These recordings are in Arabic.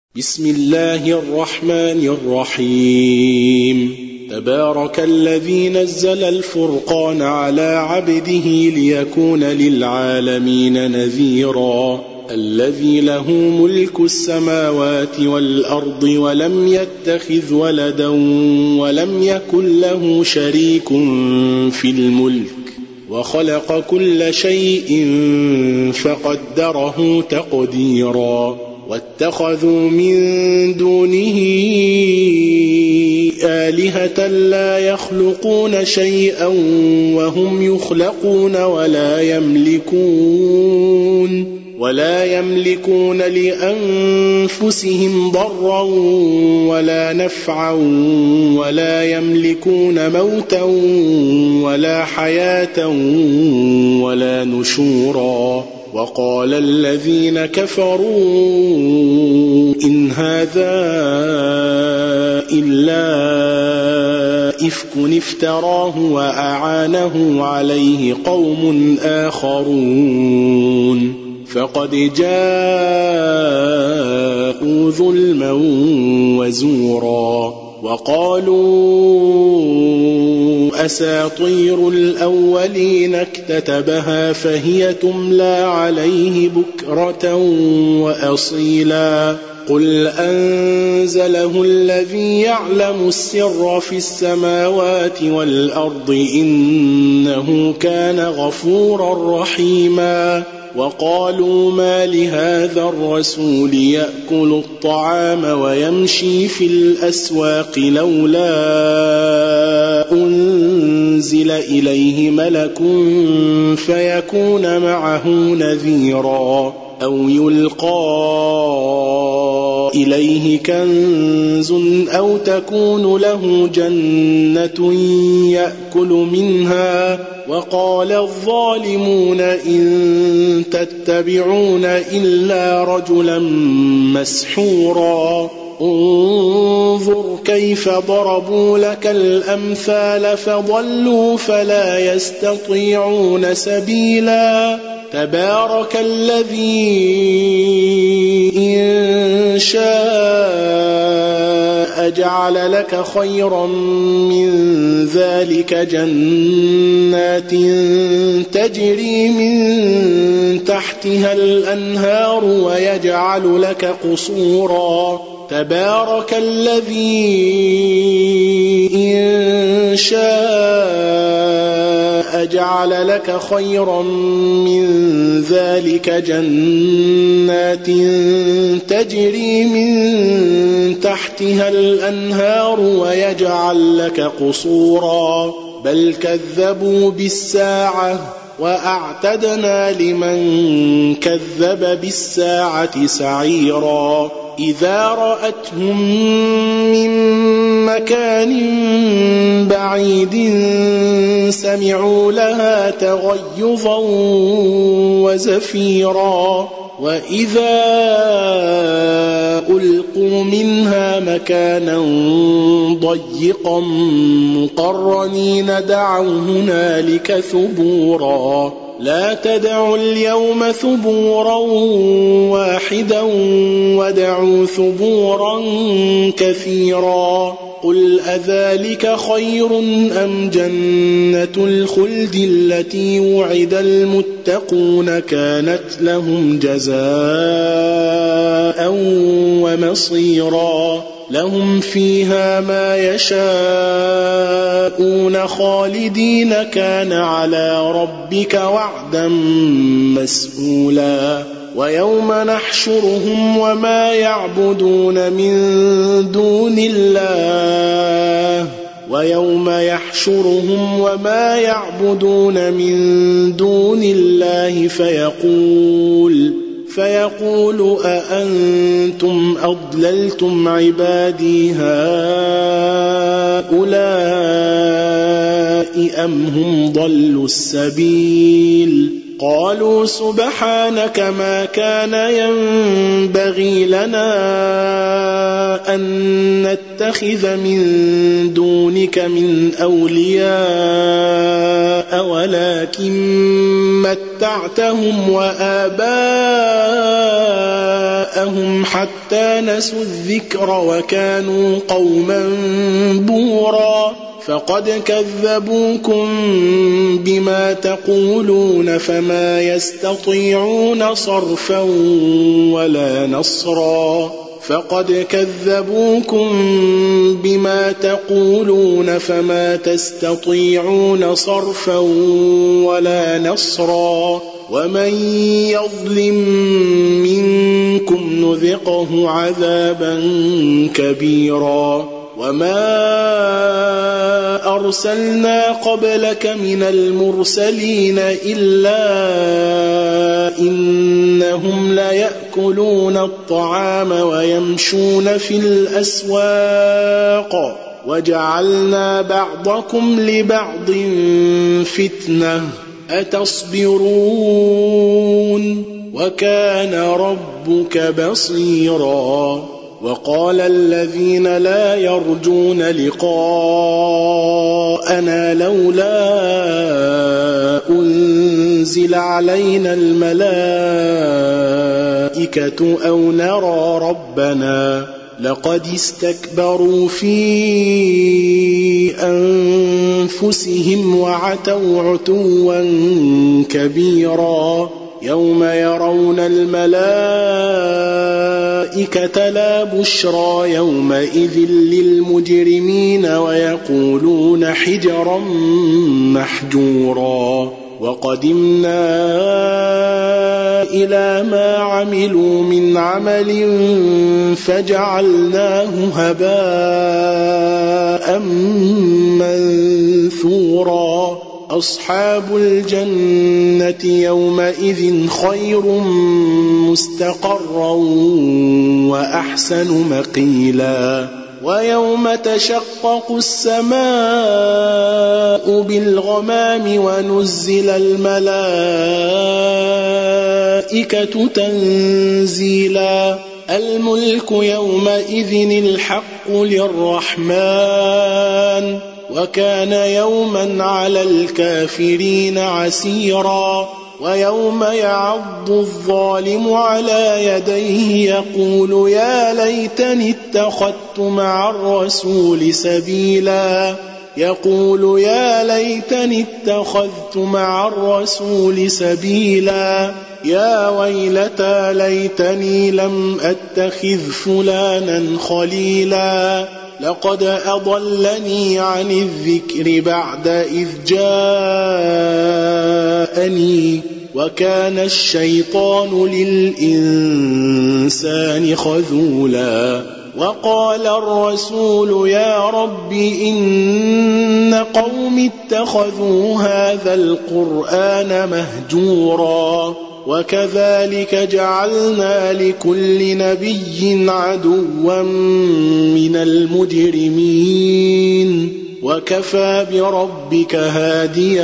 بسم الله الرحمن الرحيم. تبارك الذي نزل الفرقان على عبده ليكون للعالمين نذيرا. الذي له ملك السماوات والأرض ولم يتخذ ولدا ولم يكن له شريك في الملك وخلق كل شيء فقدره تقديرا. واتخذوا من دونه آلهة لا يخلقون شيئا وهم يخلقون ولا يملكون لأنفسهم ضرا ولا نفعا ولا يملكون موتا ولا حياة ولا نشورا. وقال الذين كفروا إن هذا إلا إفك افتراه وأعانه عليه قوم آخرون فقد جاءوا ظلما وزورا. وقالوا أساطير الأولين اكتتبها فهي تملى عليه بكرة وأصيلا. قل أنزله الذي يعلم السر في السماوات والأرض إنه كان غفورا رحيما. وقالوا ما لهذا الرسول يأكل الطعام ويمشي في الأسواق لولا أنزل إليه ملك فيكون معه نذيرا أو يلقى إليه كنز أو تكون له جنة يأكل منها. وقال الظالمون إن تتبعون إلا رجلا مسحورا. انظر كيف ضربوا لك الأمثال فضلوا فلا يستطيعون سبيلا. تبارك الذي إن شاء جعل لك خيرا من ذلك جنات تجري من تحتها الأنهار ويجعل لك قصورا. تبارك الذي إن شاء جعل لك خيرا من ذلك جنات تجري من تحتها الأنهار ويجعل لك قصورا. بل كذبوا بالساعة وأعتدنا لمن كذب بالساعة سعيرا. إذا رأتهم من مكان بعيد سمعوا لها تغيظا وزفيرا. وإذا ألقوا منها مكانا ضيقا مقرنين دعوا هنالك ثبورا. لا تدعوا اليوم ثبورا واحدا ودعوا ثبورا كثيرا. قل أذلك خير أم جنة الخلد التي وعد المتقون كانت لهم جزاء ومصيرا. لهم فيها ما يشاءون خالدين كان على ربك وعدا مسئولا. ويوم نحشرهم وما يعبدون من دون الله فيقول أأنتم أضللتم عبادي هؤلاء أم هم ضلوا السبيل. قالوا سبحانك ما كان ينبغي لنا أن نتخذ من دونك من أولياء ولكن متعتهم وآباءهم حتى نسوا الذكر وكانوا قوما بورا فقد كذبوكم بما تقولون فما يستطيعون صرفا ولا نصرا فقد كذبوكم بما تقولون فما تستطيعون صرفا ولا نصرا ومن يظلم منكم نذقه عذابا كبيرا وما أرسلنا قبلك من المرسلين إلا إنهم ليأكلون الطعام ويمشون في الأسواق وجعلنا بعضكم لبعض فتنة أتصبرون وكان ربك بصيرا وقال الذين لا يرجون لقاءنا لولا أنزل علينا الملائكة أو نرى ربنا لقد استكبروا في أنفسهم وعتوا عتوا كبيرا يوم يرون الملائكة لا بشرى يومئذ للمجرمين ويقولون حجرا محجورا وقدمنا إلى ما عملوا من عمل فجعلناه هباء منثورا أصحاب الجنة يومئذ خير مستقرا وأحسن مقيلا ويوم تشقق السماء بالغمام ونزل الملائكة تنزيلا الملك يومئذ الحق للرحمن وكان يوما على الكافرين عسيرا ويوم يعض الظالم على يديه يقول يا ليتني اتخذت مع الرسول سبيلا يقول يا ليتني اتخذت مع الرسول سبيلا يا ويلتى ليتني لم أتخذ فلانا خليلا لقد أضلني عن الذكر بعد إذ جاءني وكان الشيطان للإنسان خذولا وقال الرسول يا رب إن قوم اتخذوا هذا القرآن مهجورا وكذلك جعلنا لكل نبي عدوا من المجرمين وكفى بربك هاديا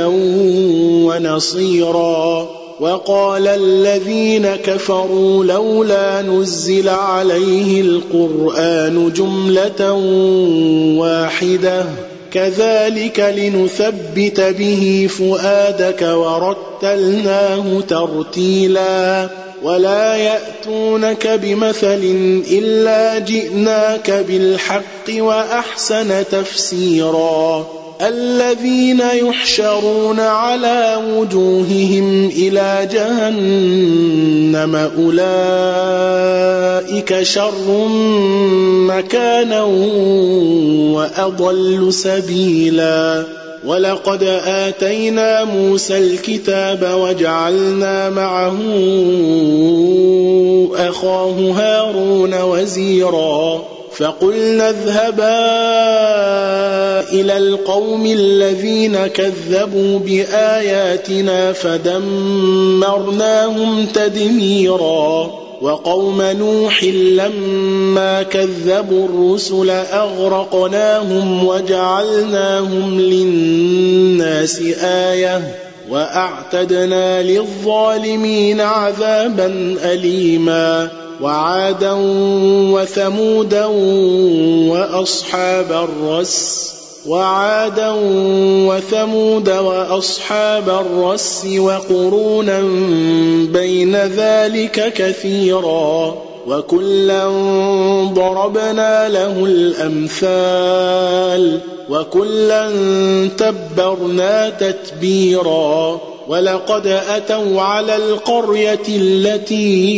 ونصيرا وقال الذين كفروا لولا نزل عليه القرآن جملة واحدة كذلك لنثبت به فؤادك ورتلناه ترتيلا ولا يأتونك بمثل إلا جئناك بالحق وأحسن تفسيرا الذين يحشرون على وجوههم إلى جهنم أولئك شر مكانا وأضل سبيلا ولقد آتينا موسى الكتاب وجعلنا معه أخاه هارون وزيرا فقلنا اذهبا إلى القوم الذين كذبوا بآياتنا فدمرناهم تدميرا وقوم نوح لما كذبوا الرسل أغرقناهم وجعلناهم للناس آية وأعتدنا للظالمين عذابا أليما وعادا وثمودا وأصحاب الرس وقرونا بين ذلك كثيرا وكلا ضربنا له الأمثال وكلا تبرنا تتبيرا ولقد أتوا على القرية التي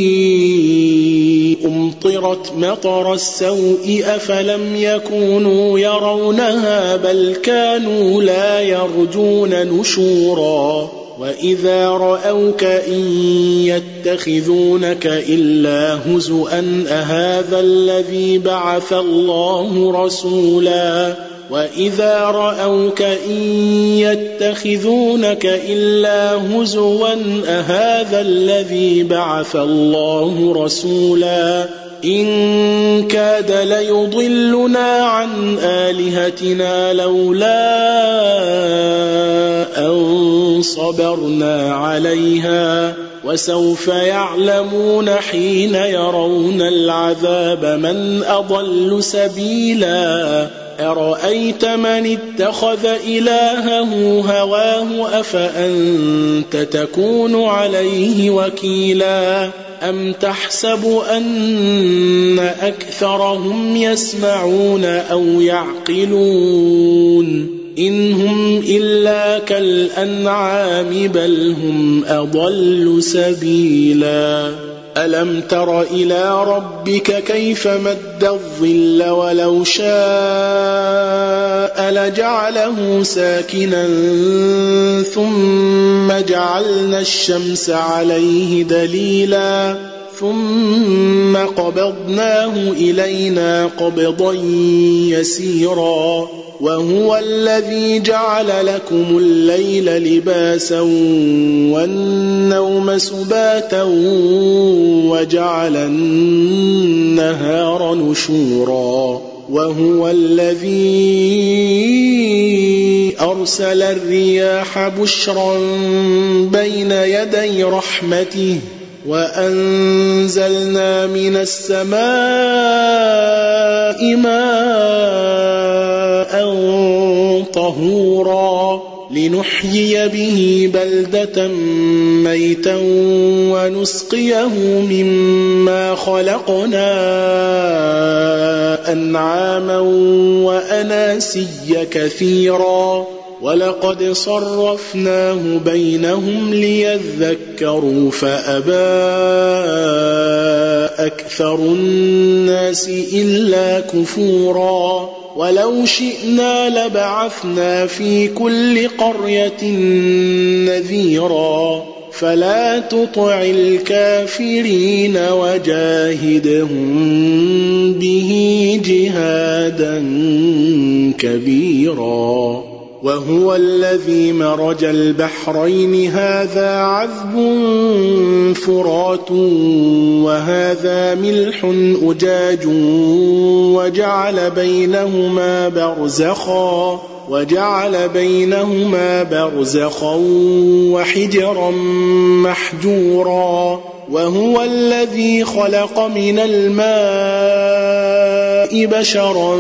أمطرت مطر السوء أفلم يكونوا يرونها بل كانوا لا يرجون نشورا وإذا رأوك إن يتخذونك إلا هزؤا أهذا الذي بعث الله رسولا وإذا رأوك إن يتخذونك إلا هزوا أهذا الذي بعث الله رسولا إن كاد ليضلنا عن آلهتنا لولا أن صبرنا عليها وسوف يعلمون حين يرون العذاب من أضل سبيلا أرأيت من اتخذ إلهه هواه أفأنت تكون عليه وكيلا أم تحسب أن أكثرهم يسمعون أو يعقلون إن هم إلا كالأنعام بل هم أضل سبيلا ألم تر إلى ربك كيف مد الظل ولو شاء لجعله ساكنا ثم جعلنا الشمس عليه دليلا ثم قبضناه إلينا قبضا يسيرا وهو الذي جعل لكم الليل لباسا والنوم سباتا وجعل النهار نشورا وهو الذي أرسل الرياح بشرا بين يدي رحمته وأنزلنا من السماء ماء طهورا لنحيي به بلدة ميتا ونسقيه مما خلقنا أنعاما وأناسيا كثيرا ولقد صرفناه بينهم ليذكروا فأبى أكثر الناس إلا كفورا ولو شئنا لبعثنا في كل قرية نذيرا فلا تطع الكافرين وجاهدهم به جهادا كبيرا وهو الذي مرج البحرين هذا عذب فرات وهذا ملح أجاج وجعل بينهما برزخا وحجرا محجورا وهو الذي خلق من الماء بشرا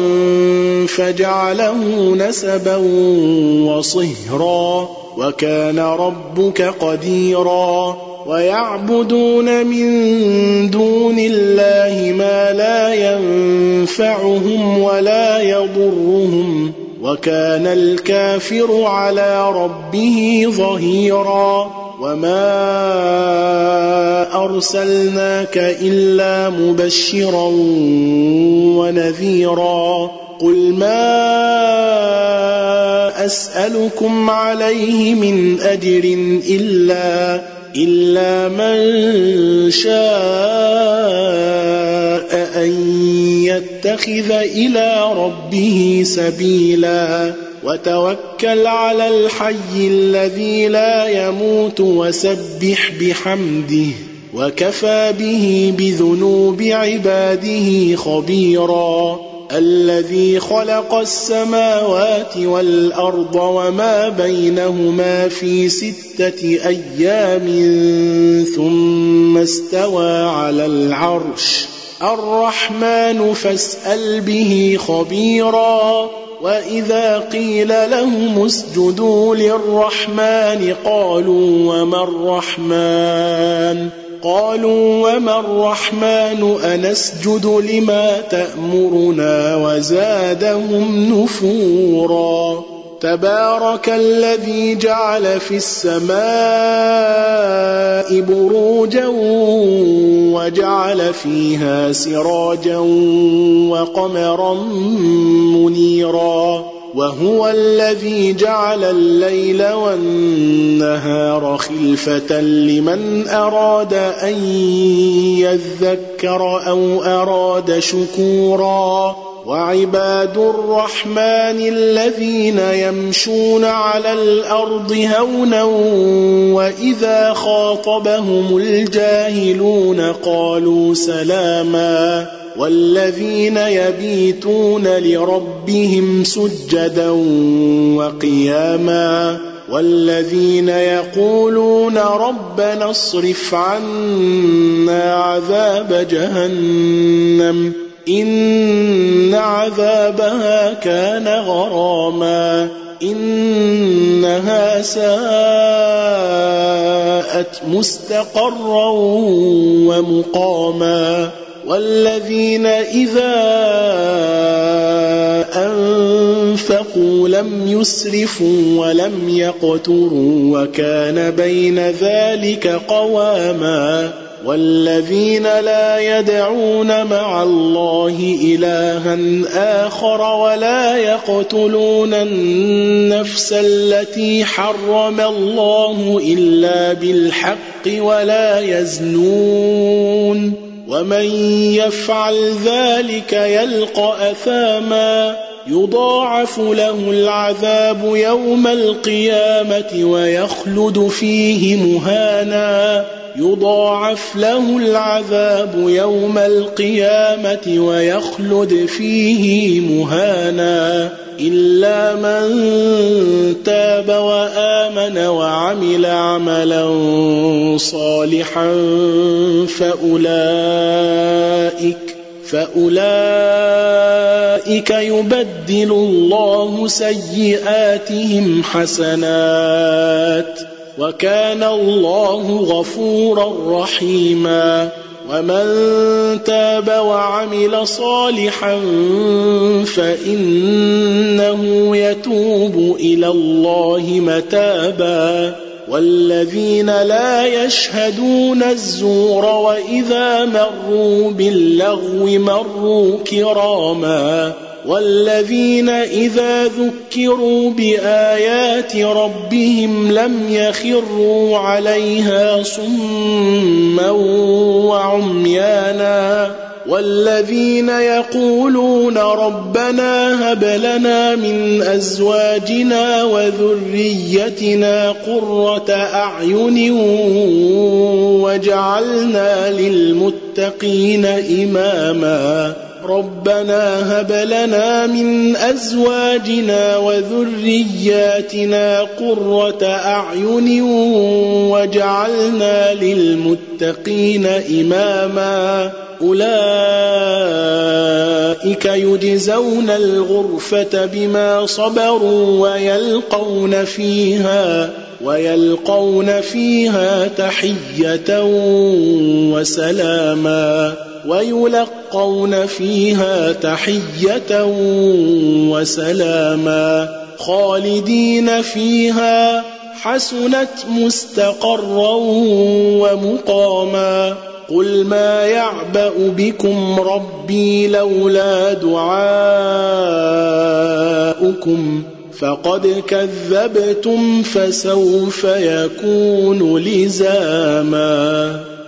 فجعله نسبا وصهرا وكان ربك قديرا ويعبدون من دون الله ما لا ينفعهم ولا يضرهم وكان الكافر على ربه ظهيرا وما أرسلناك إلا مبشرا ونذيرا قل ما أسألكم عليه من أجر إلا من شاء أن يتخذ إلى ربه سبيلا وتوكل على الحي الذي لا يموت وسبح بحمده وكفى به بذنوب عباده خبيرا الذي خلق السماوات والأرض وما بينهما في 6 أيام ثم استوى على العرش الرحمن فاسأل به خبيرا وإذا قيل لهم اسجدوا للرحمن قالوا وما الرحمن أنسجد لما تأمرنا وزادهم نفورا تبارك الذي جعل في السماء بروجا وجعل فيها سراجا وقمرا منيرا وهو الذي جعل الليل والنهار خلفة لمن أراد أن يذكر أو أراد شكورا وعباد الرحمن الذين يمشون على الأرض هونا وإذا خاطبهم الجاهلون قالوا سلاما والذين يبيتون لربهم سجدا وقياما والذين يقولون ربنا اصرف عنا عذاب جهنم إن عذابها كان غراما إنها ساءت مستقرا ومقاما والذين إذا أنفقوا لم يسرفوا ولم يقتروا وكان بين ذلك قواما والذين لا يدعون مع الله إلها آخر ولا يقتلون النفس التي حرم الله إلا بالحق ولا يزنون ومن يفعل ذلك يلقى أثاما يضاعف له العذاب يوم القيامة ويخلد فيه مهانا يضاعف له العذاب يوم القيامة ويخلد فيه مهانا إلا من تاب وآمن وعمل عملا صالحا فأولئك يبدل الله سيئاتهم حسنات وكان الله غفورا رحيما ومن تاب وعمل صالحا فإنه يتوب إلى الله متابا والذين لا يشهدون الزور وإذا مروا باللغو مروا كراما والذين إذا ذكروا بآيات ربهم لم يخروا عليها صما وعميانا والذين يقولون ربنا هب لنا من أزواجنا وذريتنا قرة أعين واجعلنا للمتقين إماما ربنا هب لنا من أزواجنا وذرياتنا قرة أعين واجعلنا للمتقين إماما أولئك يجزون الغرفة بما صبروا ويلقون فيها تحية وسلاما ويلقون فيها تحية وسلاما خالدين فيها حسنت مستقرا ومقاما قل ما يعبأ بكم ربي لولا دعاؤكم فقد كذبتم فسوف يكون لزاما.